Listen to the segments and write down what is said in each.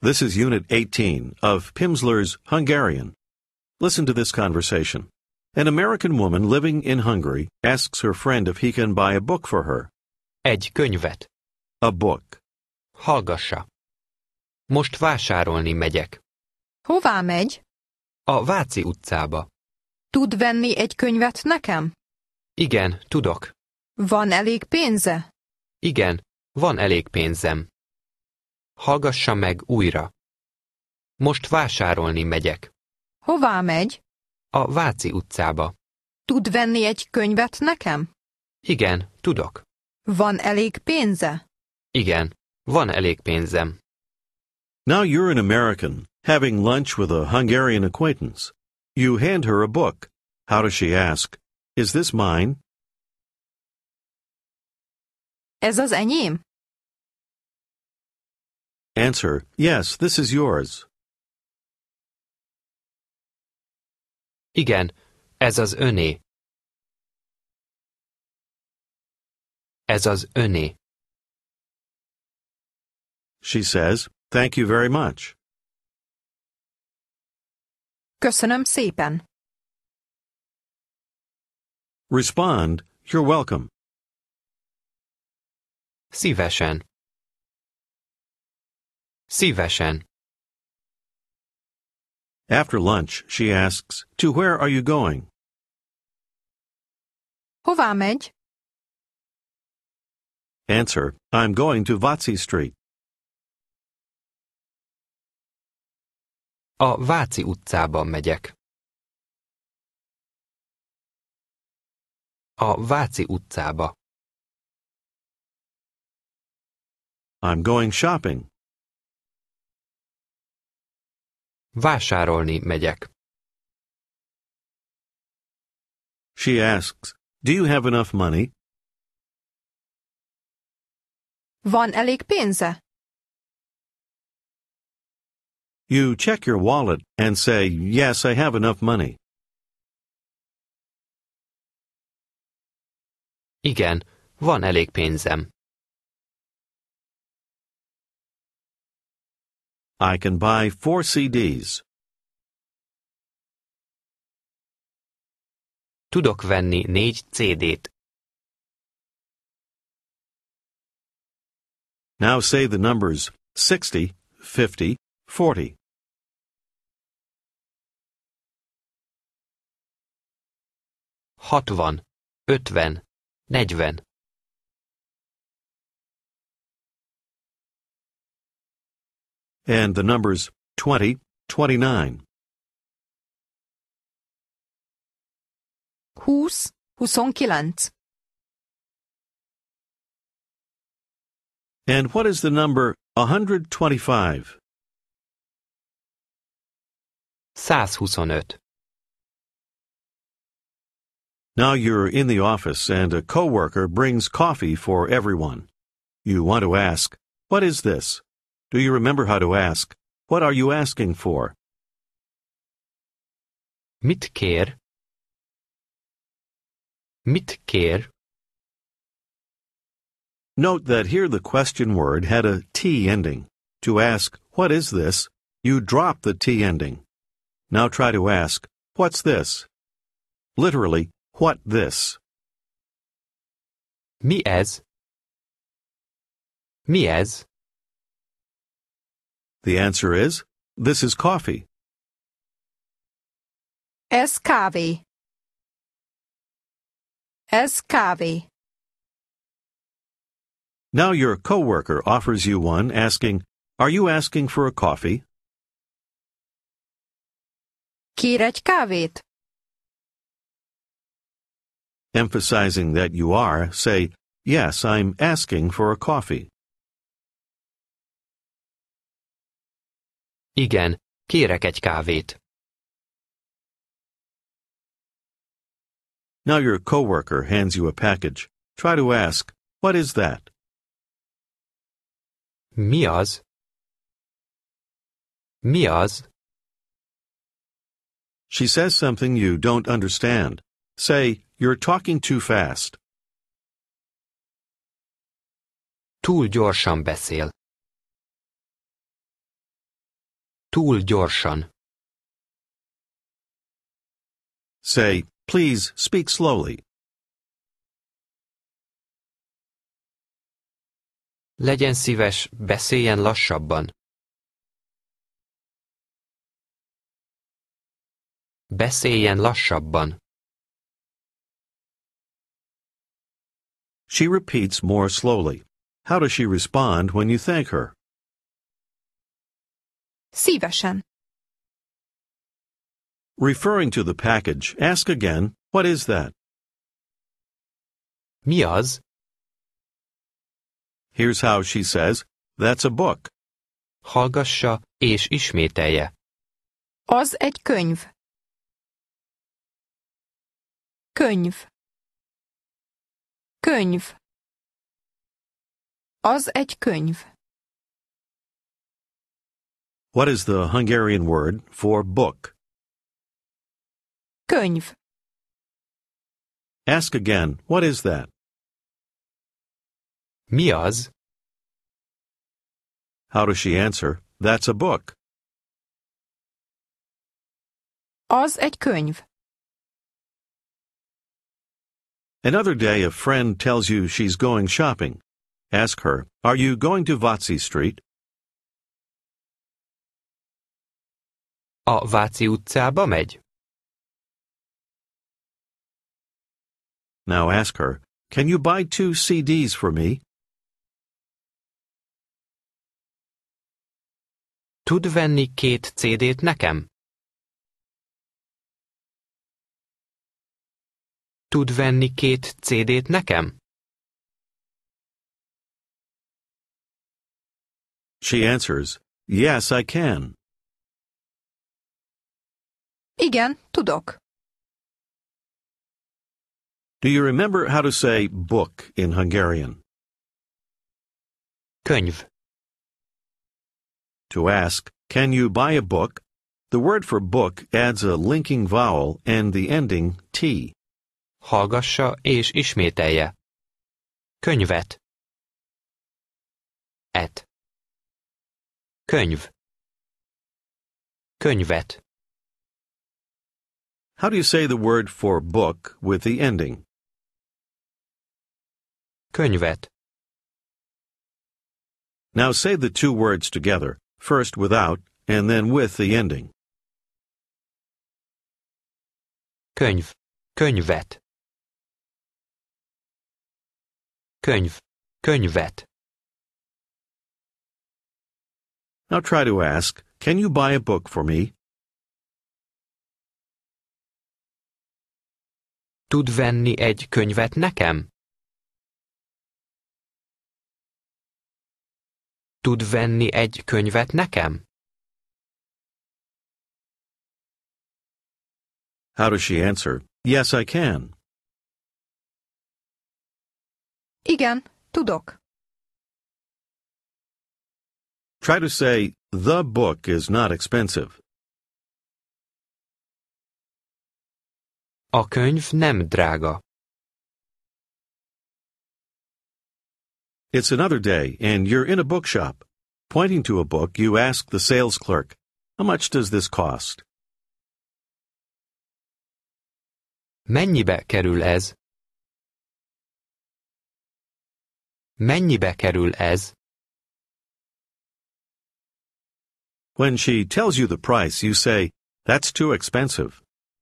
This is Unit 18 of Pimsleur's Hungarian. Listen to this conversation. An American woman living in Hungary asks her friend if he can buy a book for her. Egy könyvet. A book. Hallgassa. Most vásárolni megyek. Hová megy? A Váci utcába. Tud venni egy könyvet nekem? Igen, tudok. Van elég pénze? Igen, van elég pénzem. Hallgassa meg újra. Most vásárolni megyek. Hová megy? A Váci utcába. Tud venni egy könyvet nekem? Igen, tudok. Van elég pénze? Igen, van elég pénzem. Now you're an American, having lunch with a Hungarian acquaintance. You hand her a book. How does she ask? Is this mine? Ez az enyém? Answer, yes, this is yours. Igen, ez az öné. Ez az öné. She says, thank you very much. Köszönöm szépen. Respond, you're welcome. Szívesen. Szívesen. After lunch, she asks, to where are you going? Hová megy? Answer, I'm going to Váci Street. A Váci utcába megyek. A Váci utcába. I'm going shopping. Vásárolni megyek. She asks, do you have enough money? Van elég pénze? You check your wallet and say, yes, I have enough money. Igen, van elég pénzem. I can buy 4 CDs. Tudok venni 4 CD-t. Now say the numbers 60, 50, 40. 60, 50, 40. And the numbers 20, 29. 20, 29. And what is the number 125? 125. Now you're in the office and a coworker brings coffee for everyone. You want to ask, what is this? Do you remember how to ask, what are you asking for? Mit kér? Mit kér? Note that here the question word had a T ending. To ask, what is this? You drop the T ending. Now try to ask, what's this? Literally, what this? Mi ez? Mi ez? The answer is, this is coffee. Ez kávé. Ez kávé. Now your coworker offers you one asking, are you asking for a coffee? Kér egy kávét? Emphasizing that you are, say, yes, I'm asking for a coffee. Igen, kérek egy kávét. Now your coworker hands you a package. Try to ask, what is that? Mi az? Mi az? She says something you don't understand. Say, you're talking too fast. Túl gyorsan beszél. Túl gyorsan. Say, please speak slowly. Legyen szíves, beszéljen lassabban. Beszéljen lassabban. She repeats more slowly. How does she respond when you thank her? Szívesen. Referring to the package, ask again, what is that? Mi az? Here's how she says, that's a book. Hallgassa és ismételje. Az egy könyv. Könyv. Könyv. Az egy könyv. What is the Hungarian word for book? Könyv. Ask again, what is that? Mi az? How does she answer, that's a book? Az egy könyv. Another day a friend tells you she's going shopping. Ask her, are you going to Váci Street? A Váci utcába megy? Now ask her, can you buy 2 CDs for me? Tud venni 2 CD-t nekem? Tud venni 2 CD-t nekem? She answers, yes, I can. Igen, tudok. Do you remember how to say book in Hungarian? Könyv. To ask, can you buy a book? The word for book adds a linking vowel and the ending T. Hallgassa és ismételje. Könyvet. Et. Könyv. Könyvet. How do you say the word for book with the ending? Könyvet. Now say the 2 words together, first without and then with the ending. Könyv. Könyvet. Könyv. Könyvet. Now try to ask, can you buy a book for me? Tud venni egy könyvet nekem? Tud venni egy könyvet nekem? How does she answer? Yes, I can. Igen, tudok. Try to say, the book is not expensive. A könyv nem drága. It's another day, and you're in a bookshop. Pointing to a book, you ask the sales clerk, how much does this cost? Mennyibe kerül ez? Mennyibe kerül ez? When she tells you the price, you say, that's too expensive.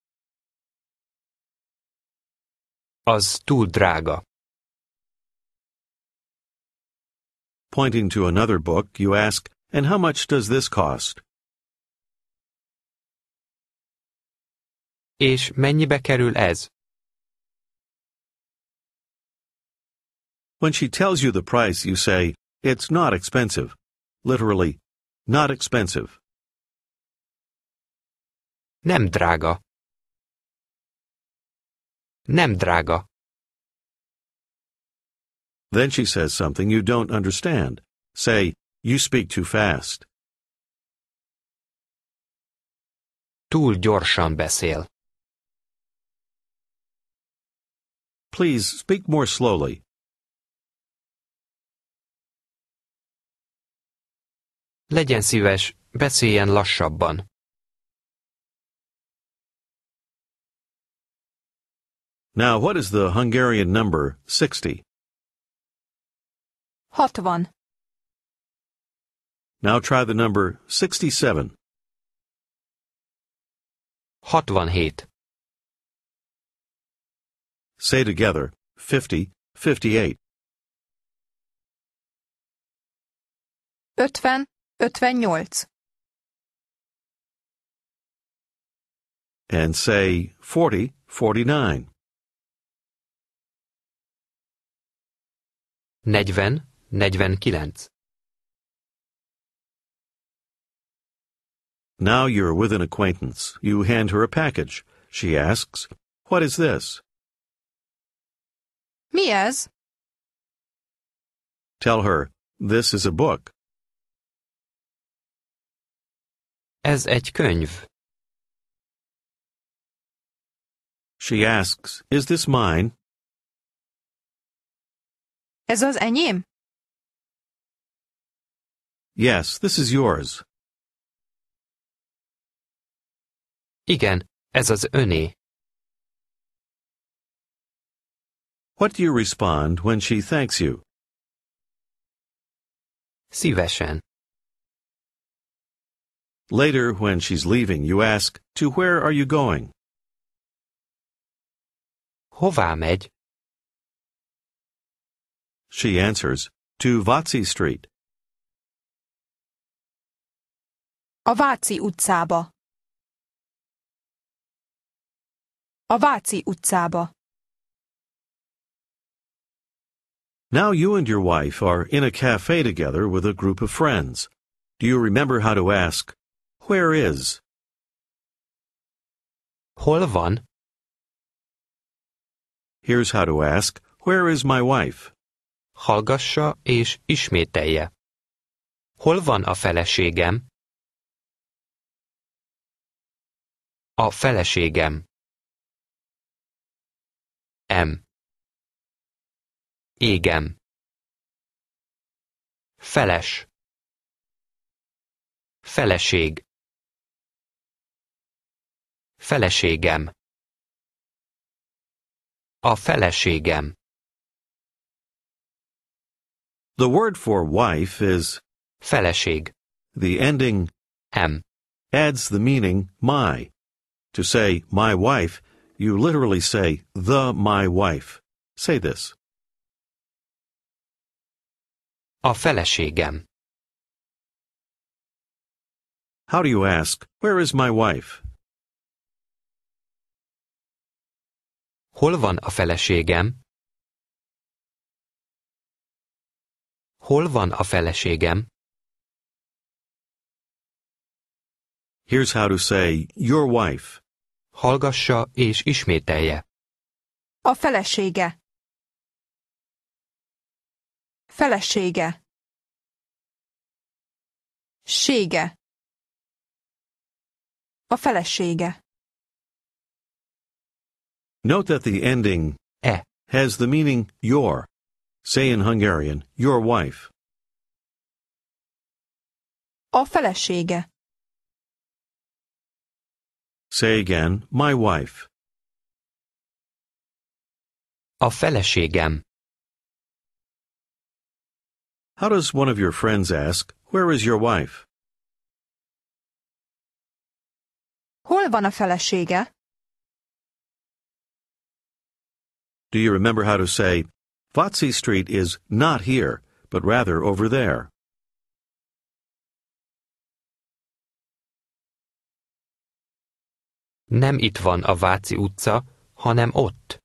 Az túl drága. Pointing to another book, you ask, and how much does this cost? És mennyibe kerül ez? When she tells you the price, you say, it's not expensive. Literally, not expensive. Nem drága. Nem drága. Then she says something you don't understand. Say, you speak too fast. Túl gyorsan beszél. Please speak more slowly. Legyen szíves, beszéljen lassabban. Now, what is the Hungarian number 60? 60. Now try the number 67. 67. Say together, 50, 58. 50, 58. And say 40, 49. 40, 49. Now you're with an acquaintance. You hand her a package. She asks, "What is this?" Mi ez? Tell her, "This is a book." Ez egy könyv. She asks, "Is this mine?" Ez az enyém? "Yes, this is yours." Igen, ez az öné. What do you respond when she thanks you? Szívesen. Later, when she's leaving, you ask, "To where are you going?" Hová megy? She answers, "To Váci Street." A Váci utcába. A Váci utcába. Now you and your wife are in a cafe together with a group of friends. Do you remember how to ask, "Where is?" Hol van? Here's how to ask, "Where is my wife?" Hallgassa és ismételje. Hol van a feleségem? A feleségem. Égem. Feles. Feleség. Feleségem. A feleségem. The word for wife is Feleség. the ending adds the meaning my. To say my wife, you literally say the my wife. Say this. A feleségem. How do you ask, "Where is my wife?" Hol van a feleségem? Hol van a feleségem? Here's how to say your wife. Hallgassa és ismételje. A felesége. Felesége. Sége. A felesége. Note that the ending E. has the meaning your. Say in Hungarian, your wife. A felesége. Say again, my wife. A feleségem. How does one of your friends ask, "Where is your wife?" Hol van a felesége? Do you remember how to say, "Váci Street is not here, but rather over there"? Nem itt van a Váci utca, hanem ott.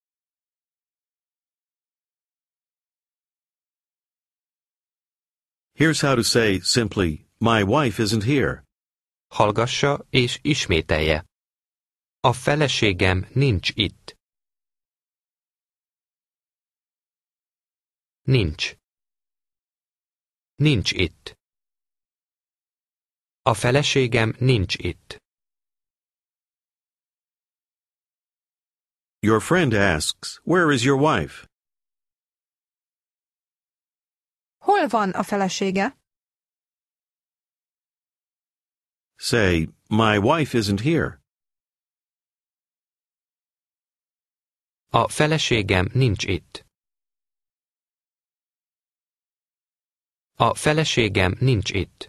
Here's how to say simply, "My wife isn't here." Hallgassa és ismételje. A feleségem nincs itt. Nincs. Nincs itt. A feleségem nincs itt. Your friend asks, "Where is your wife?" Hol van a felesége? Say, my wife isn't here. A feleségem nincs itt. A feleségem nincs itt.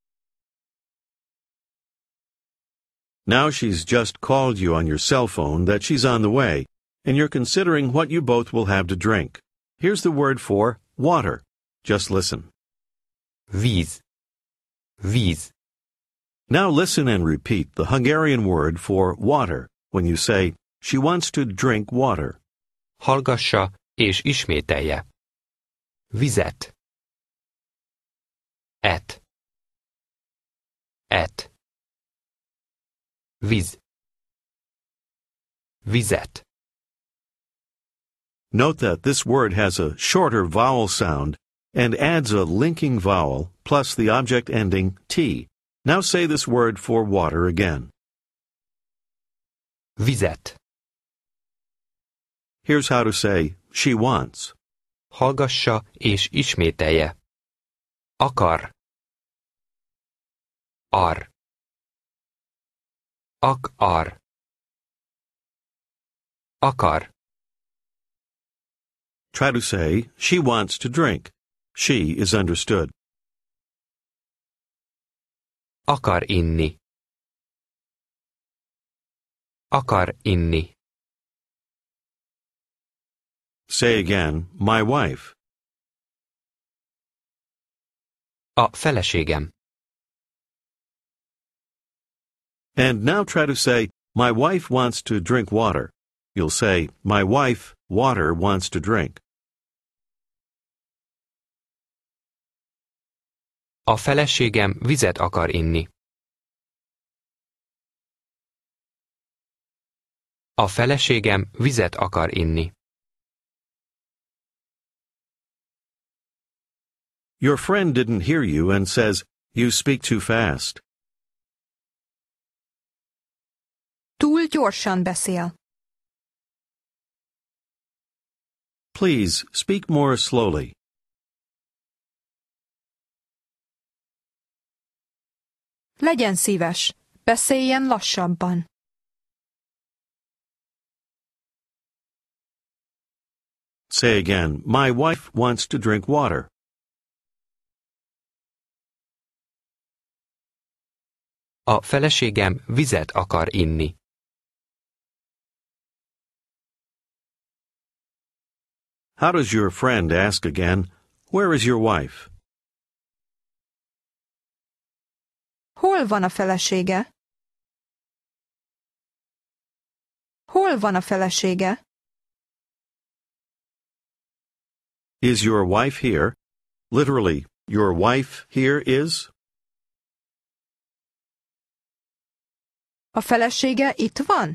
Now she's just called you on your cell phone that she's on the way, and you're considering what you both will have to drink. Here's the word for water. Just listen. Víz. Víz. Now listen and repeat the Hungarian word for water when you say, she wants to drink water. Hallgassa és ismételje. Vizet. Et. Et. Víz. Vizet. Note that this word has a shorter vowel sound and adds a linking vowel plus the object ending T. Now say this word for water again. Vizet. Here's how to say, she wants. Hallgassa és ismételje. Akar. Ar. Akar. Akar. Try to say, she wants to drink. She is understood. Akar inni. Akar inni. Say again, my wife. A feleségem. And now try to say, my wife wants to drink water. You'll say, my wife, water, wants to drink. A feleségem vizet akar inni. A feleségem vizet akar inni. Your friend didn't hear you and says, you speak too fast. Túl gyorsan beszél. Please speak more slowly. Legyen szíves, beszéljen lassabban. Say again, my wife wants to drink water. A feleségem vizet akar inni. How does your friend ask again, where is your wife? Hol van a felesége? Hol van a felesége? Is your wife here? Literally, your wife here is? A felesége itt van?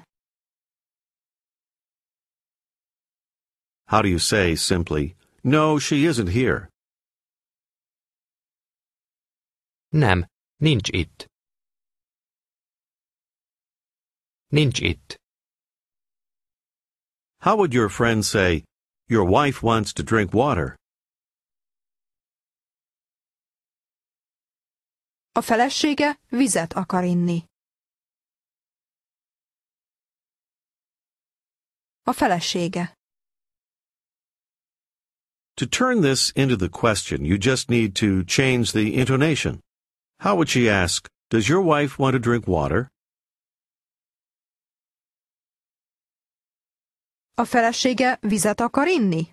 How do you say simply, no, she isn't here? Nem, nincs itt. Nincs itt. How would your friend say, your wife wants to drink water? A felesége vizet akar inni. A felesége. To turn this into the question, you just need to change the intonation. How would she ask, does your wife want to drink water? A felesége vizet akar inni?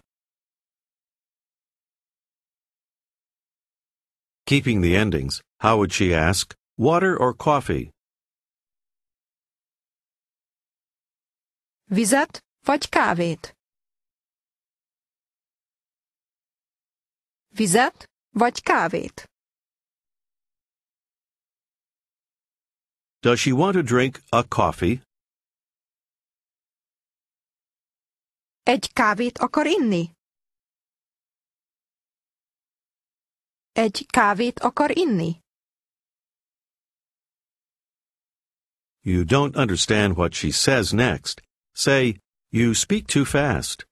Keeping the endings, how would she ask, water or coffee? Vizet vagy kávét? Vizet vagy kávét? Does she want to drink a coffee? Egy kávét akar inni? Egy kávét akar inni? You don't understand what she says next. Say, you speak too fast.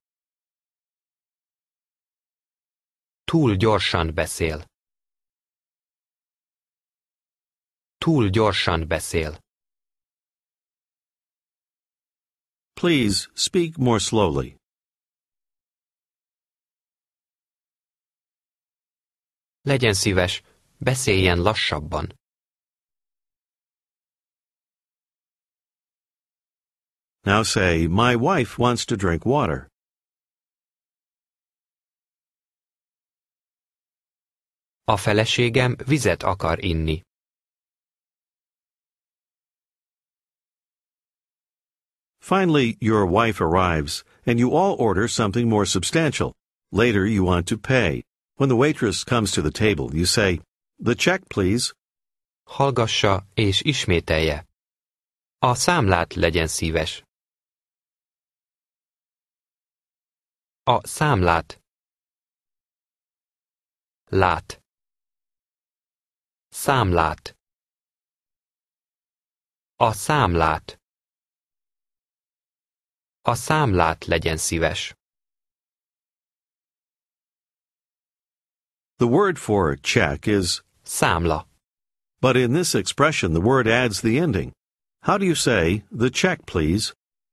Túl gyorsan beszél. Túl gyorsan beszél. Please speak more slowly. Legyen szíves, beszéljen lassabban. Now say, my wife wants to drink water. A feleségem vizet akar inni. Finally, your wife arrives, and you all order something more substantial. Later, you want to pay. When the waitress comes to the table, you say, "The check, please." Hallgassa és ismételje. A számlát legyen szíves. A számlát. Lát. Számlát. A számlát. A számlát legyen szíves. The word for check is Számla. but in this expression the word adds the ending. How do you say, "The check, please"?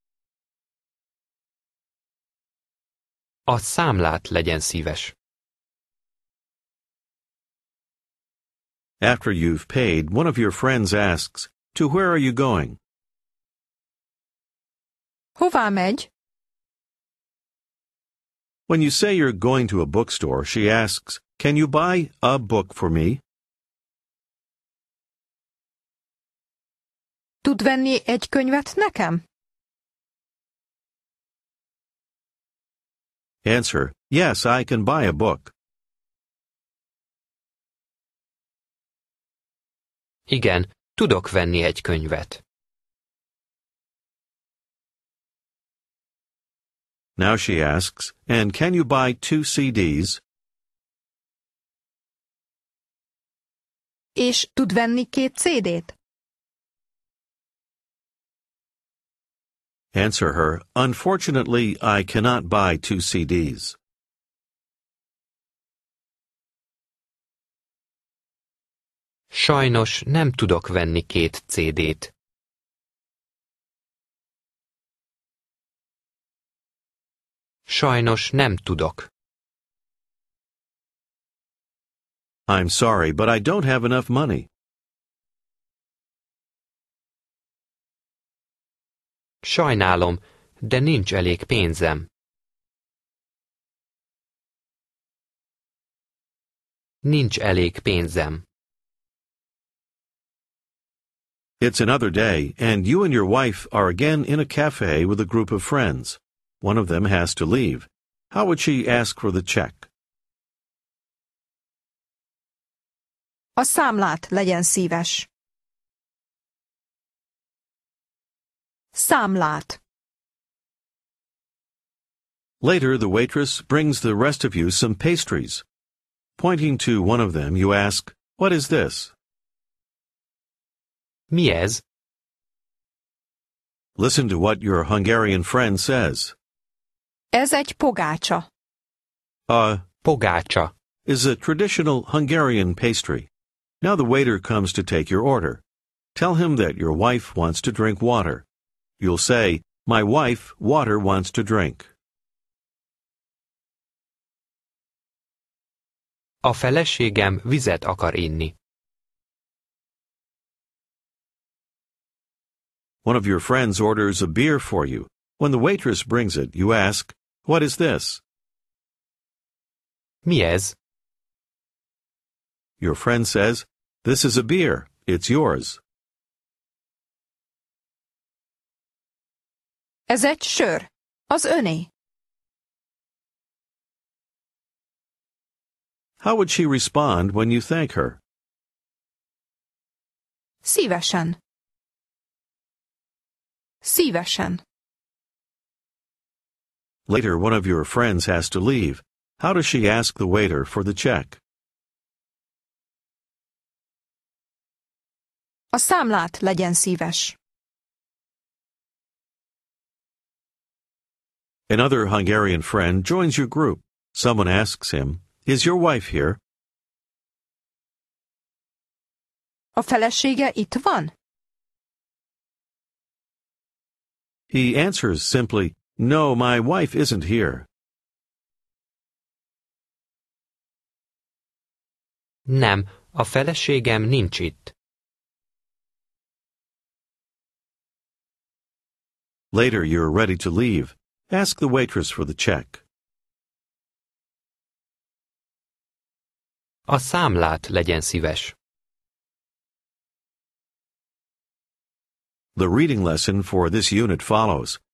A számlát legyen szíves. After you've paid, one of your friends asks, "To where are you going?" Hová megy? When you say you're going to a bookstore, she asks, "Can you buy a book for me?" Tud venni egy könyvet nekem? Answer, "Yes, I can buy a book." Igen, tudok venni egy könyvet. Now she asks, "And can you buy 2 CDs?" És tud venni 2 CD-t? Answer her, "Unfortunately, I cannot buy 2 CDs." Sajnos nem tudok venni 2 CD-t. Sajnos nem tudok. I'm sorry, but I don't have enough money. Sajnálom, de nincs elég pénzem. Nincs elég pénzem. It's another day, and you and your wife are again in a cafe with a group of friends. One of them has to leave. How would she ask for the check? A számlát legyen szíves. Számlát. Later, the waitress brings the rest of you some pastries. Pointing to one of them, you ask, "What is this?" Mi ez? Listen to what your Hungarian friend says. Ez egy pogácsa. Pogácsa. Is a traditional Hungarian pastry. Now the waiter comes to take your order. Tell him that your wife wants to drink water. You'll say, "My wife, water, wants to drink." A feleségem vizet akar inni. One of your friends orders a beer for you. When the waitress brings it, you ask, "What is this?" Mi ez? Your friend says, "This is a beer. It's yours." Ez egy sör. Az öné. How would she respond when you thank her? Szívesen. Szívesen. Later, one of your friends has to leave. How does she ask the waiter for the check? A számlát legyen szíves. Another Hungarian friend joins your group. Someone asks him, "Is your wife here?" A felesége itt van? He answers simply, "No, my wife isn't here." Nem, a feleségem nincs itt. Later you're ready to leave. Ask the waitress for the check. A számlát legyen szíves. The reading lesson for this unit follows.